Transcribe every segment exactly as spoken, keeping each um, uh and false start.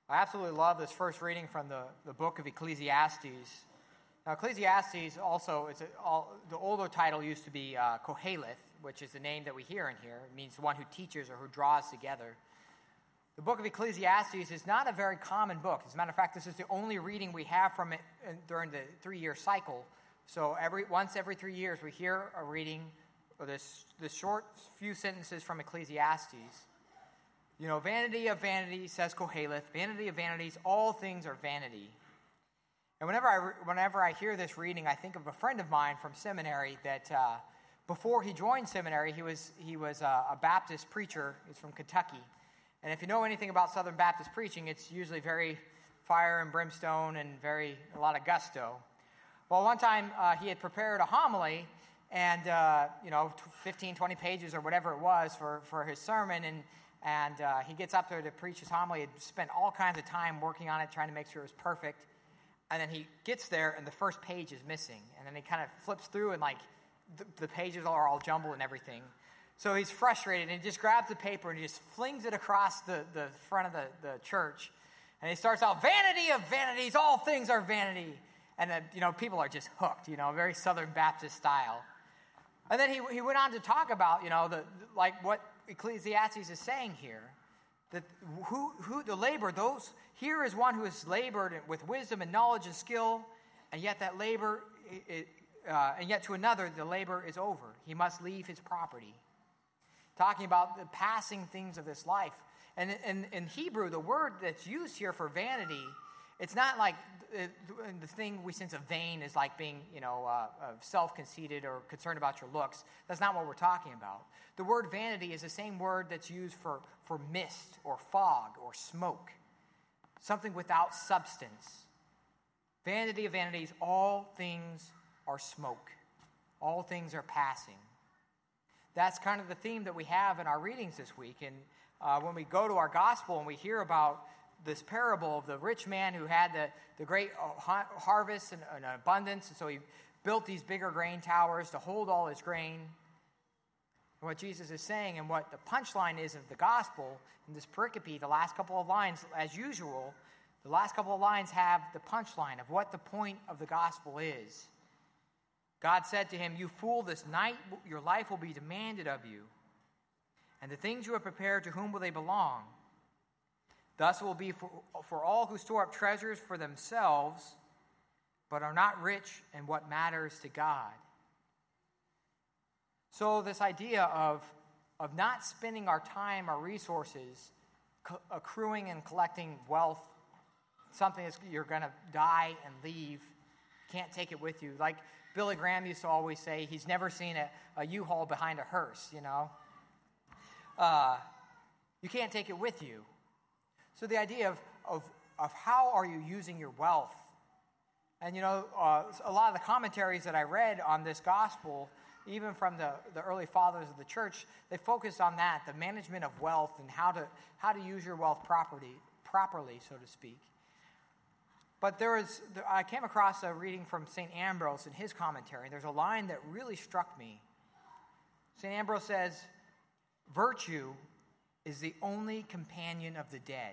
I absolutely love this first reading from the, the book of Ecclesiastes. Now, Ecclesiastes also, it's a, all, the older title used to be uh, Koheleth, which is the name that we hear in here. It means one who teaches or who draws together. The book of Ecclesiastes is not a very common book. As a matter of fact, this is the only reading we have from it during the three-year cycle. So every once every three years, we hear a reading of this, this short few sentences from Ecclesiastes. You know, vanity of vanity, says Koheleth, vanity of vanities, all things are vanity. And whenever I, whenever I hear this reading, I think of a friend of mine from seminary that uh, before he joined seminary, he was he was a, a Baptist preacher. He's from Kentucky. And if you know anything about Southern Baptist preaching, it's usually very fire and brimstone and very a lot of gusto. Well, one time uh, he had prepared a homily and, uh, you know, fifteen, twenty pages or whatever it was for, for his sermon, and And uh, he gets up there to preach his homily. He'd spent all kinds of time working on it, trying to make sure it was perfect. And then he gets there, and the first page is missing. And then he kind of flips through, and, like, the, the pages are all jumbled and everything. So he's frustrated, and he just grabs the paper, and he just flings it across the, the front of the, the church. And he starts out, vanity of vanities, all things are vanity. And, then, you know, people are just hooked, you know, very Southern Baptist style. And then he he went on to talk about, you know, the like what Ecclesiastes is saying here, that who who the labor, those here is one who has labored with wisdom and knowledge and skill, and yet that labor, it, uh, and yet to another the labor is over. He must leave his property. Talking about the passing things of this life, and in, in Hebrew, the word that's used here for vanity, it's not like the thing we sense of vain is like being, you know, uh, self-conceited or concerned about your looks. That's not what we're talking about. The word vanity is the same word that's used for, for mist or fog or smoke, something without substance. Vanity of vanities, all things are smoke. All things are passing. That's kind of the theme that we have in our readings this week. And uh, when we go to our gospel and we hear about this parable of the rich man who had the, the great harvest and, and abundance, and so he built these bigger grain towers to hold all his grain. And what Jesus is saying, and what the punchline is of the gospel, in this pericope, the last couple of lines, as usual, the last couple of lines have the punchline of what the point of the gospel is. God said to him, "You fool, this night your life will be demanded of you. And the things you have prepared, to whom will they belong? Thus it will be for, for all who store up treasures for themselves, but are not rich in what matters to God." So this idea of, of not spending our time, our resources, co- accruing and collecting wealth, something that you're going to die and leave, can't take it with you. Like Billy Graham used to always say, he's never seen a, a U-Haul behind a hearse, you know. Uh, you can't take it with you. So the idea of, of, of how are you using your wealth? And, you know, uh, a lot of the commentaries that I read on this gospel, even from the, the early fathers of the church, they focused on that, the management of wealth and how to how to use your wealth properly, properly, so to speak. But there is, I came across a reading from Saint Ambrose in his commentary. There's a line that really struck me. Saint Ambrose says, "Virtue is the only companion of the dead."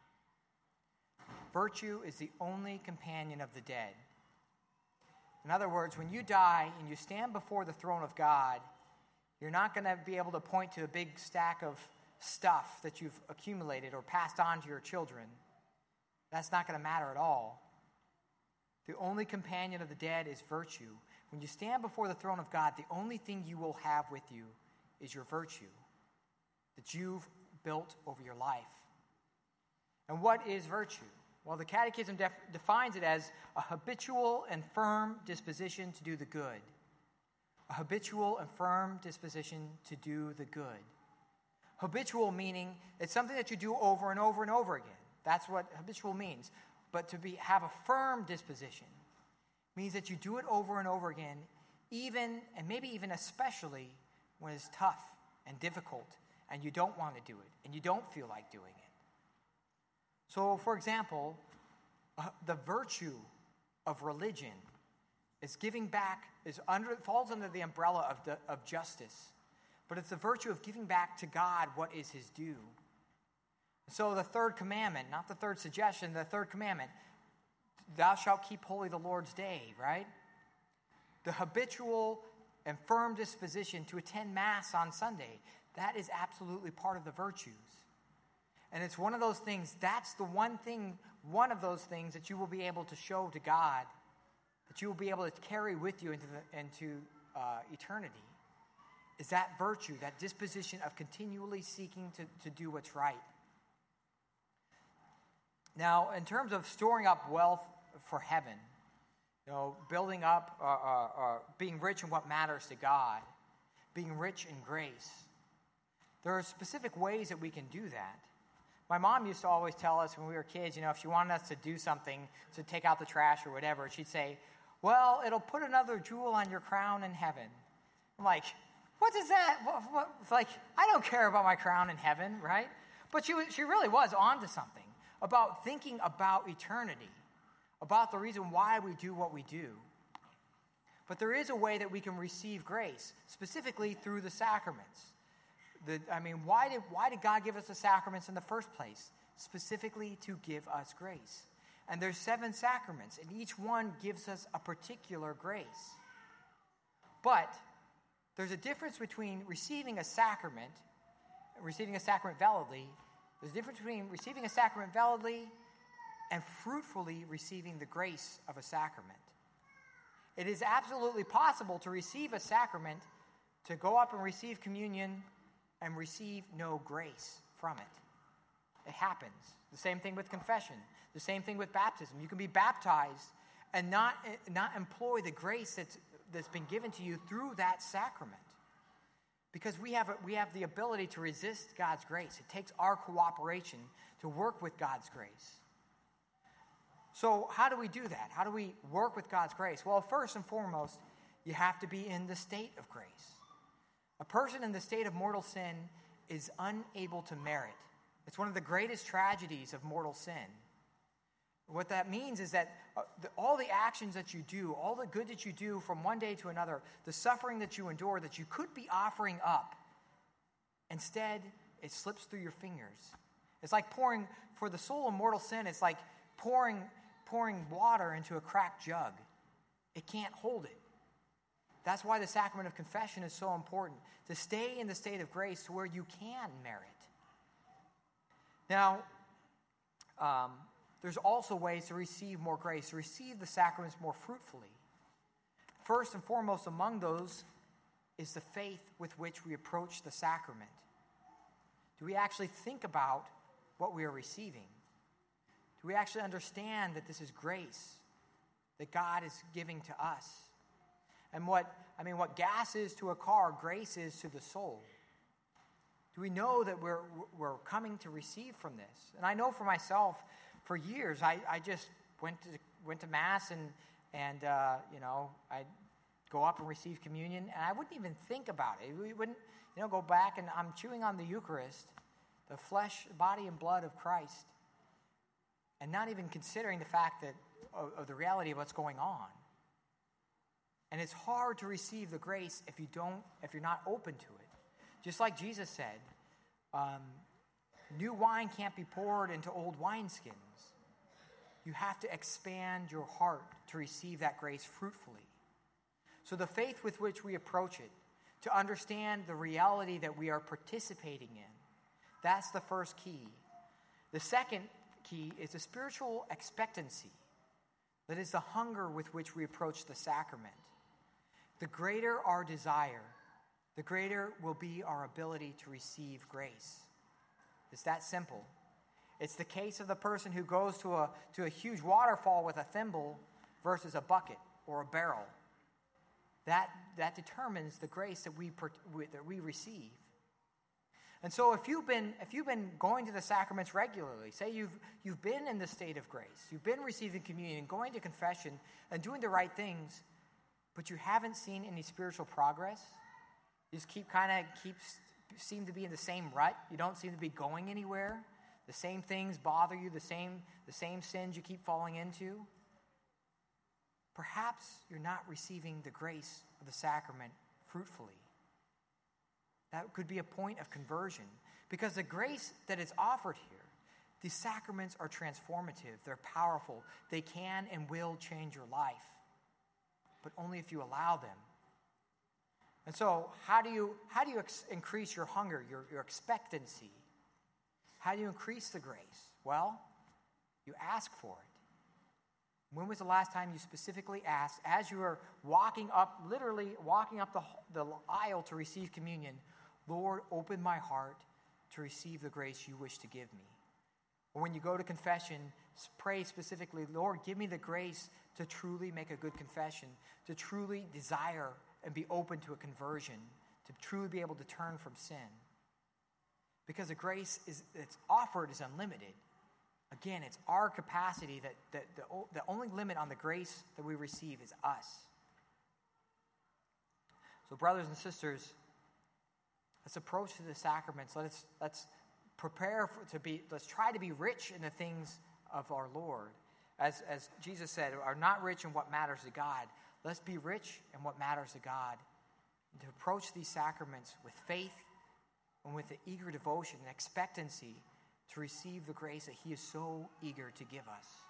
Virtue is the only companion of the dead. In other words, when you die and you stand before the throne of God, you're not going to be able to point to a big stack of stuff that you've accumulated or passed on to your children. That's not going to matter at all. The only companion of the dead is virtue. When you stand before the throne of God, the only thing you will have with you is your virtue that you've built over your life. And what is virtue? Well, the Catechism def- defines it as a habitual and firm disposition to do the good. A habitual and firm disposition to do the good. Habitual meaning it's something that you do over and over and over again. That's what habitual means. But to be have a firm disposition means that you do it over and over again, even, and maybe even especially, when it's tough and difficult, and you don't want to do it, and you don't feel like doing it. So, for example, uh, the virtue of religion is giving back, is under falls under the umbrella of the, of justice, but it's the virtue of giving back to God what is his due. So the third commandment, not the third suggestion, the third commandment, thou shalt keep holy the Lord's day, right? The habitual and firm disposition to attend Mass on Sunday, that is absolutely part of the virtues. And it's one of those things, that's the one thing, one of those things that you will be able to show to God, that you will be able to carry with you into, the, into uh, eternity, is that virtue, that disposition of continually seeking to, to do what's right. Now, in terms of storing up wealth for heaven, you know, building up, uh, uh, uh, being rich in what matters to God, being rich in grace, there are specific ways that we can do that. My mom used to always tell us when we were kids, you know, if she wanted us to do something, to take out the trash or whatever, she'd say, well, it'll put another jewel on your crown in heaven. I'm like, what is that? What, what? It's like, I don't care about my crown in heaven, right? But she, was, she really was onto something about thinking about eternity, about the reason why we do what we do. But there is a way that we can receive grace, specifically through the sacraments. The, I mean, why did, why did God give us the sacraments in the first place? Specifically to give us grace. And there's seven sacraments, and each one gives us a particular grace. But there's a difference between receiving a sacrament, receiving a sacrament validly. There's a difference between receiving a sacrament validly and fruitfully receiving the grace of a sacrament. It is absolutely possible to receive a sacrament, to go up and receive communion, and receive no grace from it. It happens. The same thing with confession. The same thing with baptism. You can be baptized and not, not employ the grace that's, that's been given to you through that sacrament. Because we have, a, we have the ability to resist God's grace. It takes our cooperation to work with God's grace. So how do we do that? How do we work with God's grace? Well, first and foremost, you have to be in the state of grace. A person in the state of mortal sin is unable to merit. It's one of the greatest tragedies of mortal sin. What that means is that uh, the, all the actions that you do, all the good that you do from one day to another, the suffering that you endure that you could be offering up, instead, it slips through your fingers. It's like pouring, for the soul of mortal sin, it's like pouring, pouring water into a cracked jug. It can't hold it. That's why the sacrament of confession is so important, to stay in the state of grace to where you can merit. Now, um, there's also ways to receive more grace, to receive the sacraments more fruitfully. First and foremost among those is the faith with which we approach the sacrament. Do we actually think about what we are receiving? Do we actually understand that this is grace that God is giving to us? And what, I mean, what gas is to a car, grace is to the soul. Do we know that we're, we're coming to receive from this? And I know for myself, for years, I, I just went to went to Mass and, and uh, you know, I'd go up and receive communion, and I wouldn't even think about it. We wouldn't, you know, go back, and I'm chewing on the Eucharist, the flesh, body, and blood of Christ, and not even considering the fact that of, of the reality of what's going on. And it's hard to receive the grace if you don't, if you're not open to it. Just like Jesus said, um, new wine can't be poured into old wineskins. You have to expand your heart to receive that grace fruitfully. So the faith with which we approach it, to understand the reality that we are participating in, that's the first key. The second key is the spiritual expectancy. That is the hunger with which we approach the sacrament. The greater our desire, the greater will be our ability to receive grace. It's that simple. It's the case of the person who goes to a, to a huge waterfall with a thimble versus a bucket or a barrel. That, that determines the grace that we, that we receive. And so if you've been, if you've been going to the sacraments regularly, say you've, you've been in the state of grace, you've been receiving communion, going to confession, and doing the right things, but you haven't seen any spiritual progress, you just keep kind of keep seem to be in the same rut, you don't seem to be going anywhere, the same things bother you, the same, the same sins you keep falling into, perhaps you're not receiving the grace of the sacrament fruitfully. That could be a point of conversion, because the grace that is offered here, These sacraments are transformative. They're powerful. They can and will change your life, but only if you allow them. And so, how do you how do you ex- increase your hunger, your, your expectancy? How do you increase the grace? Well, you ask for it. When was the last time you specifically asked, as you were walking up, literally walking up the, the aisle to receive communion, Lord, open my heart to receive the grace you wish to give me? Or when you go to confession, pray specifically, Lord, give me the grace to truly make a good confession, to truly desire and be open to a conversion, to truly be able to turn from sin. Because the grace is that's offered is unlimited. Again, it's our capacity that, that the, the only limit on the grace that we receive is us. So brothers and sisters, let's approach to the sacraments. Let's, let's prepare for, to be, let's try to be rich in the things of our Lord. As, as Jesus said, are not rich in what matters to God. Let's be rich in what matters to God. And to approach these sacraments with faith and with the eager devotion and expectancy to receive the grace that he is so eager to give us.